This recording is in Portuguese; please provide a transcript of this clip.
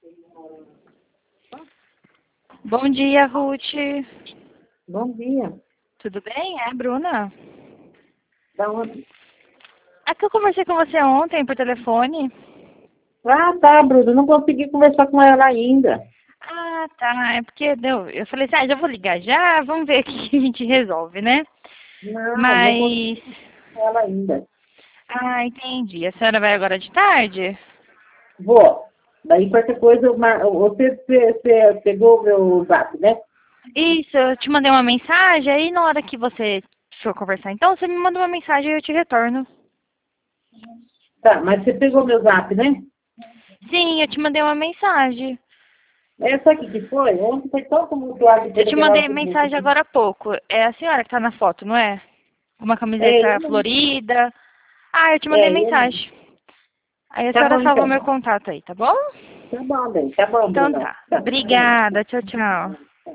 Bom dia, Ruth. Bom dia. Tudo bem? É, Bruna? Da onde? É que eu conversei com você ontem por telefone. Ah, tá, Bruno. Não consegui conversar com ela ainda. Ah, tá. É porque eu falei assim, já vou ligar já, vamos ver o que a gente resolve, né? Não consegui Mas... com ela ainda. Entendi. A senhora vai agora de tarde? Vou. Daí qualquer coisa, você pegou o meu zap, né? Isso, eu te mandei uma mensagem, aí na hora que você for conversar, então você me manda uma mensagem e eu te retorno. Tá, mas você pegou meu zap, né? Sim, eu te mandei uma mensagem. Essa aqui que foi? Ontem foi tão tumultuado Eu depois te daquela mandei altura. mensagem agora há pouco. É a senhora que tá na foto, não é? Uma É, camiseta florida. Eu te mandei eu não. mensagem. Aí a Tá senhora bom, salva então. meu contato aí, tá bom? Tá bom, bem. Tá bom, Então Bruno. tá. Tá. Obrigada. Tchau, tchau.